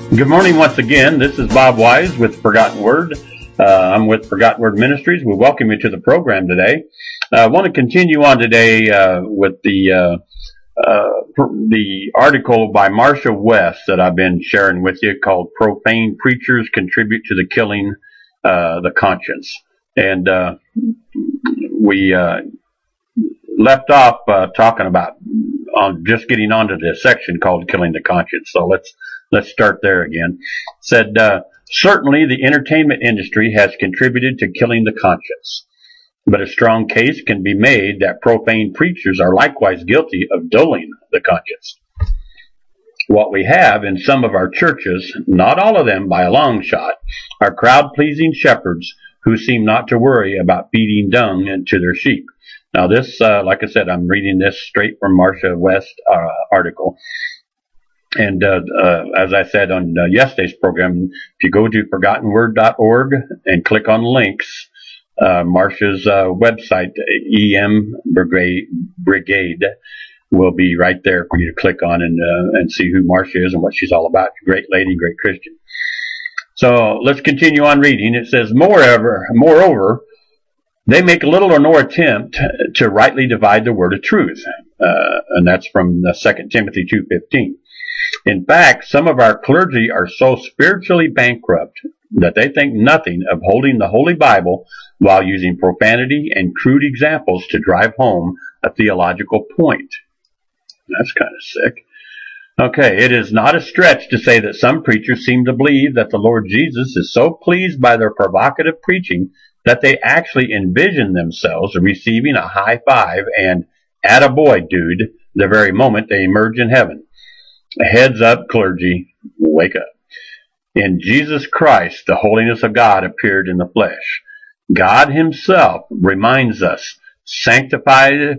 Good morning once again. This is Bob Wise with Forgotten Word. I'm with Forgotten Word Ministries. We welcome you to the program today. I want to continue on today with the article by Marcia West that I've been sharing with you called "Profane Preachers Contribute to the Killing the Conscience." And we left off talking about just getting onto this section called "Killing the Conscience." So let's start there again. Said, certainly the entertainment industry has contributed to killing the conscience, but a strong case can be made that profane preachers are likewise guilty of dulling the conscience. What we have in some of our churches, not all of them by a long shot, are crowd-pleasing shepherds who seem not to worry about feeding dung to their sheep. Now this, like I said, I'm reading this straight from Marcia West article. And as I said on yesterday's program, if you go to ForgottenWord.org and click on links, Marcia's website, EM Brigade, will be right there for you to click on and see who Marcia is and what she's all about. Great lady, great Christian. So let's continue on reading. It says, moreover, they make little or no attempt to rightly divide the word of truth. And that's from 2 Timothy 2:15. In fact, some of our clergy are so spiritually bankrupt that they think nothing of holding the Holy Bible while using profanity and crude examples to drive home a theological point. That's kind of sick. Okay, it is not a stretch to say that some preachers seem to believe that the Lord Jesus is so pleased by their provocative preaching that they actually envision themselves receiving a high five and "attaboy, dude" the very moment they emerge in heaven. Heads up, clergy, wake up. In Jesus Christ, the holiness of God appeared in the flesh. God himself reminds us, sanctify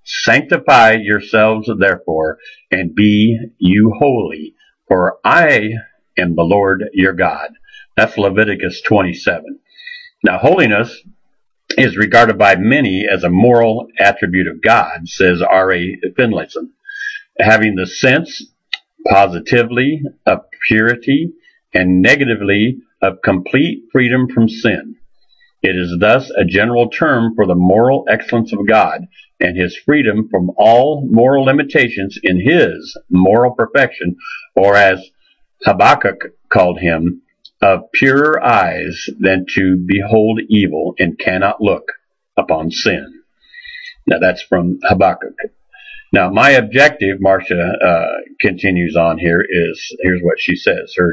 yourselves therefore, and be you holy, for I am the Lord your God. That's Leviticus 27. Now, holiness is regarded by many as a moral attribute of God, says R.A. Finlayson, having the sense positively of purity and negatively of complete freedom from sin. It is thus a general term for the moral excellence of God and his freedom from all moral limitations in his moral perfection, or as Habakkuk called him, of purer eyes than to behold evil and cannot look upon sin. Now that's from Habakkuk. Now, my objective, Marcia continues on here, here's what she says. Her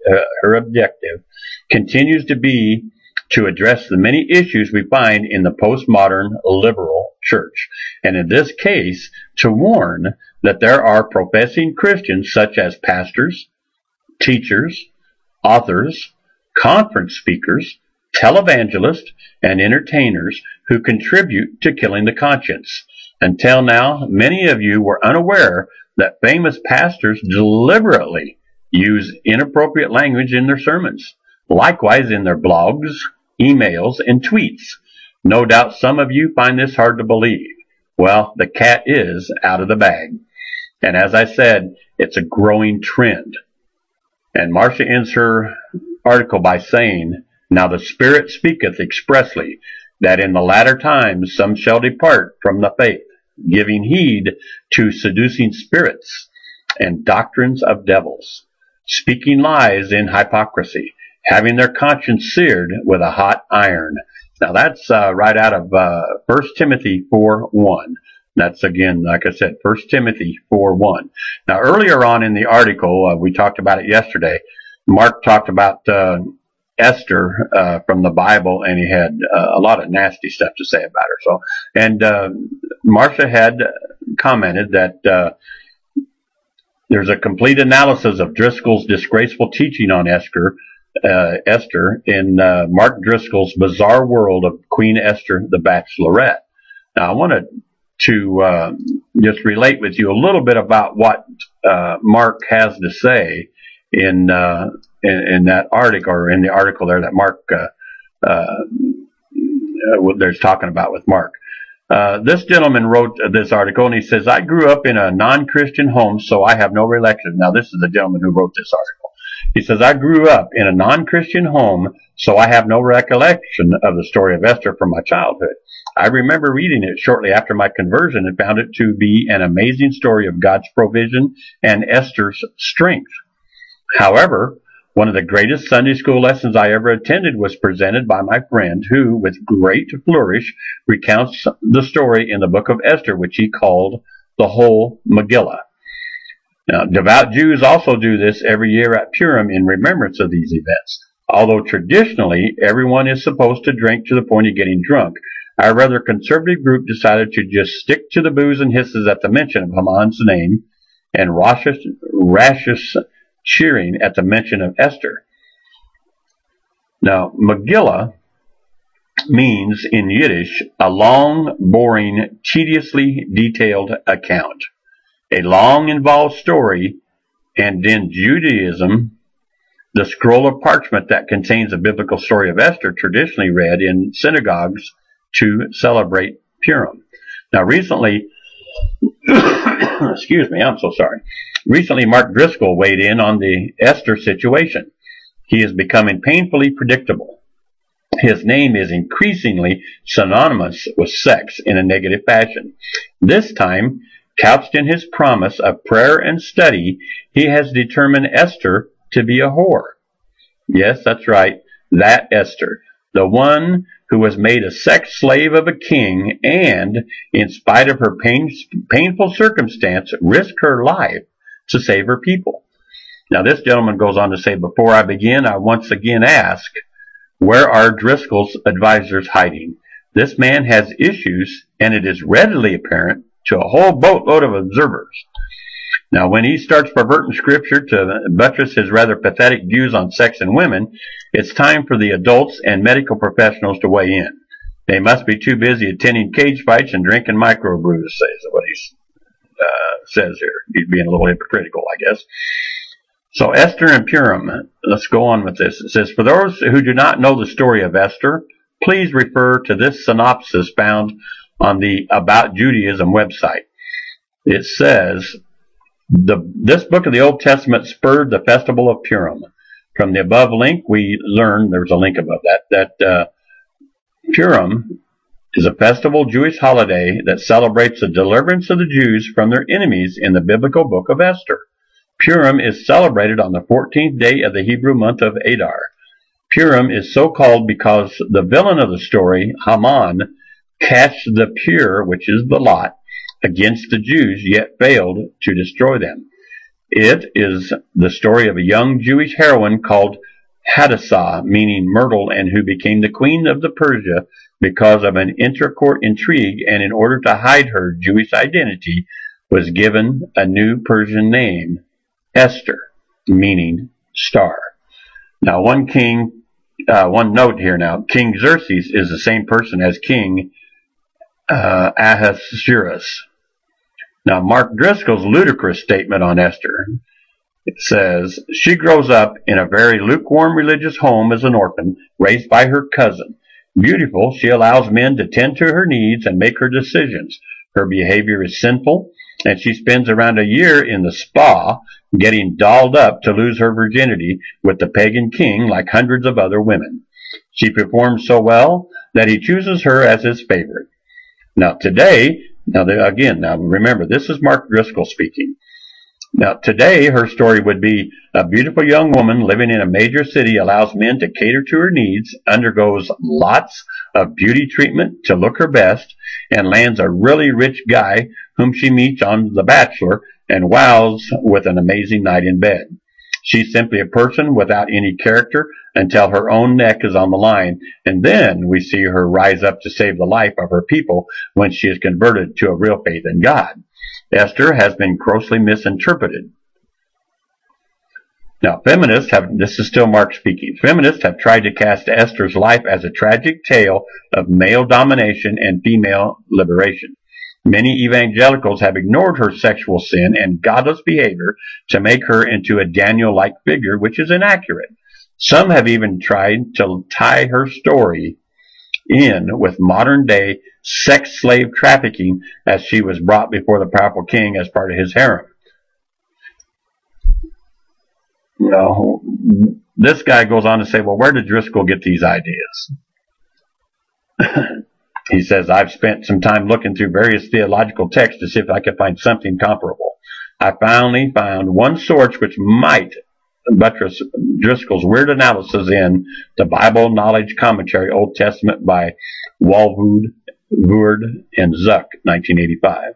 objective continues to be to address the many issues we find in the postmodern liberal church, and in this case, to warn that there are professing Christians such as pastors, teachers, authors, conference speakers, televangelists, and entertainers who contribute to killing the conscience. Until now, many of you were unaware that famous pastors deliberately use inappropriate language in their sermons, likewise in their blogs, emails, and tweets. No doubt some of you find this hard to believe. Well, the cat is out of the bag. And as I said, it's a growing trend. And Marcia ends her article by saying, "Now the Spirit speaketh expressly, that in the latter times some shall depart from the faith, giving heed to seducing spirits and doctrines of devils, speaking lies in hypocrisy, having their conscience seared with a hot iron." Now that's right out of 1 Timothy 4:1. That's again, like I said, 1 Timothy 4:1. Now earlier on in the article, we talked about it yesterday, Mark talked about Esther from the Bible, and he had a lot of nasty stuff to say about her. So, and Marcia had commented that there's a complete analysis of Driscoll's disgraceful teaching on Esther in Mark Driscoll's Bizarre World of Queen Esther the Bachelorette. Now, I wanted to just relate with you a little bit about what Mark has to say in that article, or in the article there that Mark there's talking about with Mark. This gentleman wrote this article, and he says, "I grew up in a non-Christian home, so I have no recollection." Now, this is the gentleman who wrote this article. He says, I grew up in a non-Christian home, so I have no recollection of the story of Esther from my childhood. I remember reading it shortly after my conversion and found it to be an amazing story of God's provision and Esther's strength. However, one of the greatest Sunday school lessons I ever attended was presented by my friend who, with great flourish, recounts the story in the book of Esther, which he called the whole Megillah. Now, devout Jews also do this every year at Purim in remembrance of these events. Although traditionally everyone is supposed to drink to the point of getting drunk, our rather conservative group decided to just stick to the boos and hisses at the mention of Haman's name and raucous cheering at the mention of Esther. Now, Megillah means in Yiddish a long, boring, tediously detailed account, a long, involved story, and in Judaism, the scroll of parchment that contains the biblical story of Esther, traditionally read in synagogues to celebrate Purim. Now, recently, excuse me, I'm so sorry. Recently, Mark Driscoll weighed in on the Esther situation. He is becoming painfully predictable. His name is increasingly synonymous with sex in a negative fashion. This time, couched in his promise of prayer and study, he has determined Esther to be a whore. Yes, that's right, that Esther, the one who was made a sex slave of a king and, in spite of her painful circumstance, risked her life to save her people. Now, this gentleman goes on to say, before I begin, I once again ask, where are Driscoll's advisors hiding? This man has issues, and it is readily apparent to a whole boatload of observers. Now, when he starts perverting scripture to buttress his rather pathetic views on sex and women, it's time for the adults and medical professionals to weigh in. They must be too busy attending cage fights and drinking microbrews, says what he says here. He's being a little hypocritical, I guess. So Esther and Purim, let's go on with this. It says, for those who do not know the story of Esther, please refer to this synopsis found on the About Judaism website. It says, this book of the Old Testament spurred the festival of Purim. From the above link, we learn, there's a link above that Purim is a festival Jewish holiday that celebrates the deliverance of the Jews from their enemies in the biblical book of Esther. Purim is celebrated on the 14th day of the Hebrew month of Adar. Purim is so called because the villain of the story, Haman, cast the pur, which is the lot, against the Jews, yet failed to destroy them. It is the story of a young Jewish heroine called Hadassah, meaning myrtle, and who became the queen of the Persia because of an intercourt intrigue, and in order to hide her Jewish identity, was given a new Persian name, Esther, meaning star. Now, one note here now, King Xerxes is the same person as King Ahasuerus. Now, Mark Driscoll's ludicrous statement on Esther, it says, she grows up in a very lukewarm religious home as an orphan, raised by her cousin. Beautiful, she allows men to tend to her needs and make her decisions. Her behavior is sinful, and she spends around a year in the spa getting dolled up to lose her virginity with the pagan king like hundreds of other women. She performs so well that he chooses her as his favorite. Now remember, this is Mark Driscoll speaking. Now, today, her story would be a beautiful young woman living in a major city allows men to cater to her needs, undergoes lots of beauty treatment to look her best, and lands a really rich guy whom she meets on The Bachelor and wows with an amazing night in bed. She's simply a person without any character until her own neck is on the line, and then we see her rise up to save the life of her people when she is converted to a real faith in God. Esther has been grossly misinterpreted. Now, this is still Mark speaking, feminists have tried to cast Esther's life as a tragic tale of male domination and female liberation. Many evangelicals have ignored her sexual sin and godless behavior to make her into a Daniel-like figure, which is inaccurate. Some have even tried to tie her story in with modern-day sex slave trafficking as she was brought before the powerful king as part of his harem. this guy goes on to say, well, where did Driscoll get these ideas? He says, I've spent some time looking through various theological texts to see if I could find something comparable. I finally found one source which might buttress Driscoll's weird analysis in the Bible Knowledge Commentary, Old Testament by Walvoord and Zuck, 1985.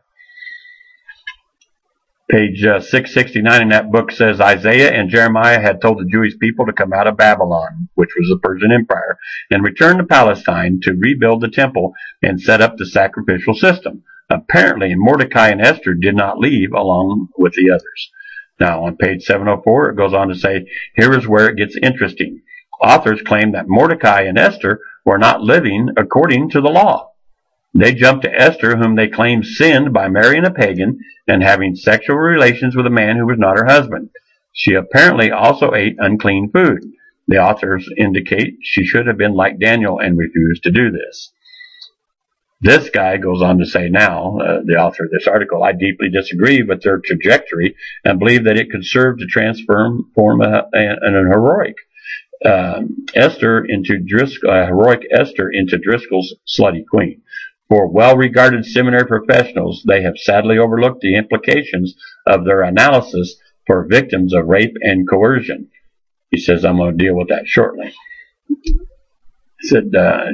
Page 669 in that book says, Isaiah and Jeremiah had told the Jewish people to come out of Babylon, which was the Persian Empire, and return to Palestine to rebuild the temple and set up the sacrificial system. Apparently, Mordecai and Esther did not leave along with the others. Now, on page 704, it goes on to say, here is where it gets interesting. Authors claim that Mordecai and Esther were not living according to the law. They jumped to Esther, whom they claimed sinned by marrying a pagan and having sexual relations with a man who was not her husband. She apparently also ate unclean food. The authors indicate she should have been like Daniel and refused to do this. This guy goes on to say now, the author of this article, I deeply disagree with their trajectory and believe that it could serve to transform an heroic Esther into heroic Esther into Driscoll's slutty queen. For well-regarded seminary professionals, they have sadly overlooked the implications of their analysis for victims of rape and coercion. He says, I'm going to deal with that shortly. He said,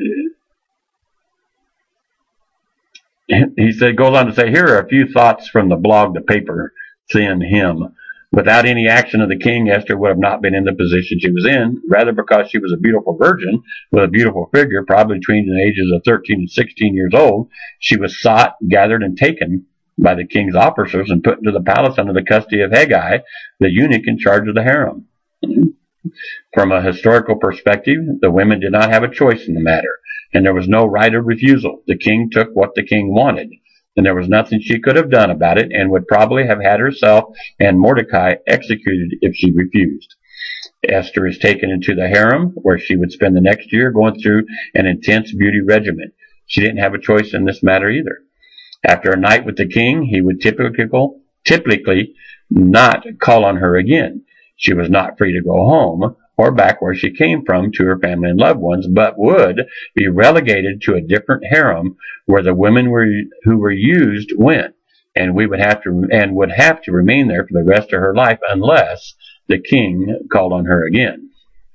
goes on to say, here are a few thoughts from the blog, The Paper Thin Hymn. Without any action of the king, Esther would have not been in the position she was in, rather because she was a beautiful virgin with a beautiful figure, probably between the ages of 13 and 16 years old. She was sought, gathered, and taken by the king's officers and put into the palace under the custody of Haggai, the eunuch in charge of the harem. From a historical perspective, the women did not have a choice in the matter, and there was no right of refusal. The king took what the king wanted, and there was nothing she could have done about it, and would probably have had herself and Mordecai executed if she refused. Esther is taken into the harem, where she would spend the next year going through an intense beauty regimen. She didn't have a choice in this matter either. After a night with the king, he would typically not call on her again. She was not free to go home or back where she came from to her family and loved ones, but would be relegated to a different harem where the women who were used went, and would have to remain there for the rest of her life unless the king called on her again.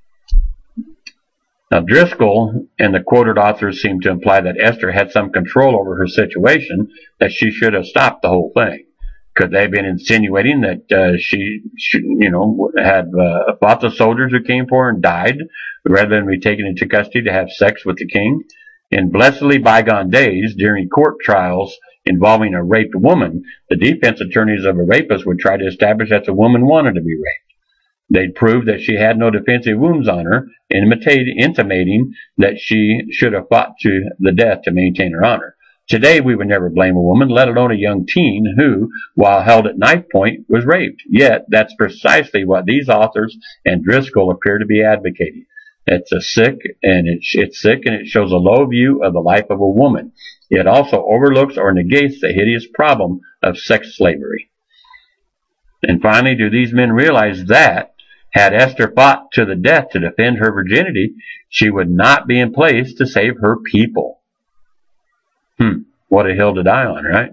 Now, Driscoll and the quoted authors seem to imply that Esther had some control over her situation, that she should have stopped the whole thing. Could they have been insinuating that she had fought the soldiers who came for her and died, rather than be taken into custody to have sex with the king? In blessedly bygone days, during court trials involving a raped woman, the defense attorneys of a rapist would try to establish that the woman wanted to be raped. They'd prove that she had no defensive wounds on her, intimating that she should have fought to the death to maintain her honor. Today, we would never blame a woman, let alone a young teen who, while held at knife point, was raped. Yet, that's precisely what these authors and Driscoll appear to be advocating. It's sick, and it shows a low view of the life of a woman. It also overlooks or negates the hideous problem of sex slavery. And finally, do these men realize that, had Esther fought to the death to defend her virginity, she would not be in place to save her people? What a hill to die on, right?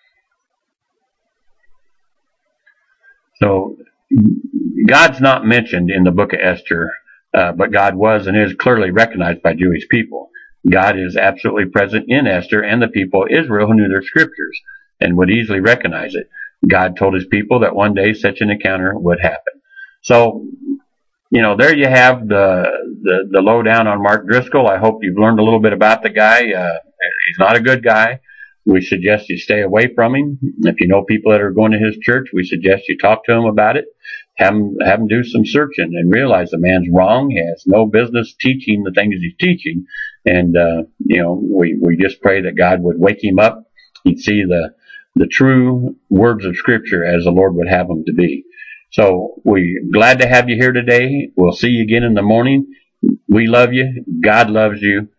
So, God's not mentioned in the book of Esther, but God was and is clearly recognized by Jewish people. God is absolutely present in Esther and the people of Israel who knew their scriptures and would easily recognize it. God told his people that one day such an encounter would happen. So, there you have the lowdown on Mark Driscoll. I hope you've learned a little bit about the guy. He's not a good guy. We suggest you stay away from him. If you know people that are going to his church, we suggest you talk to him about it. Have him do some searching and realize the man's wrong. He has no business teaching the things he's teaching. And, we just pray that God would wake him up. He'd see the true words of Scripture as the Lord would have them to be. So we're glad to have you here today. We'll see you again in the morning. We love you. God loves you.